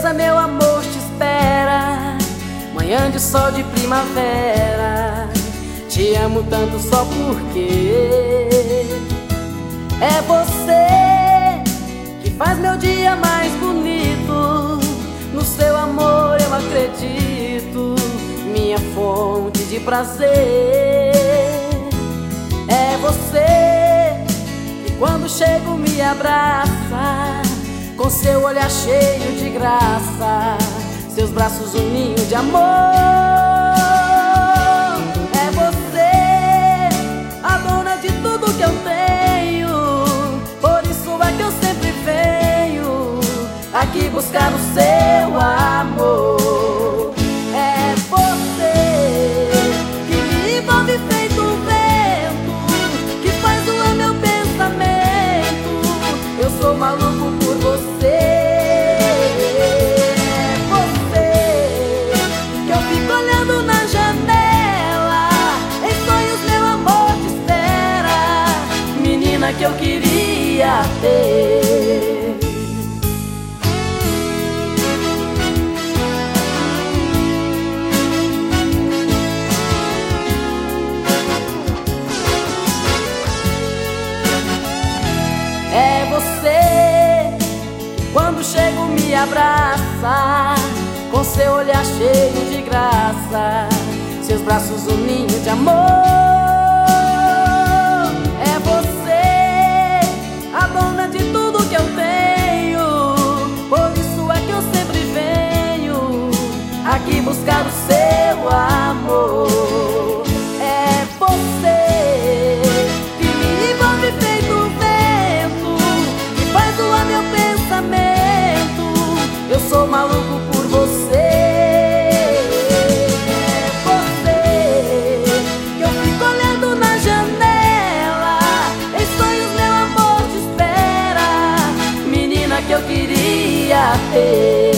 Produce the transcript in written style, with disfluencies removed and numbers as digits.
mesa meu amor te espera, manhã de sol de primavera. Te amo tanto só porque é você que faz meu dia mais bonito. No seu amor eu acredito, minha fonte de prazer. É você que quando chego me abraça, com seu olhar cheio de graça, seus braços um ninho de amor. É você a dona de tudo que eu tenho, por isso é que eu sempre venho aqui buscar o seu amor. É você que me envolve feito um vento, que faz voar meu pensamento. Eu sou maluco por você. É você que eu fico olhando na janela, em sonhos meu amor te espera, menina que eu queria ter. É você que quando chego me abraça, com seu olhar cheio de graça, seus braços um ninho de amor. É você a dona de tudo que eu tenho, por isso é que eu sempre venho aqui buscar o seu amor. É você que me envolve feito um vento, que faz voar meu pensamento. Eu sou maluco por você. É você que eu fico olhando na janela, em sonhos meu amor te espera, menina que eu queria ter.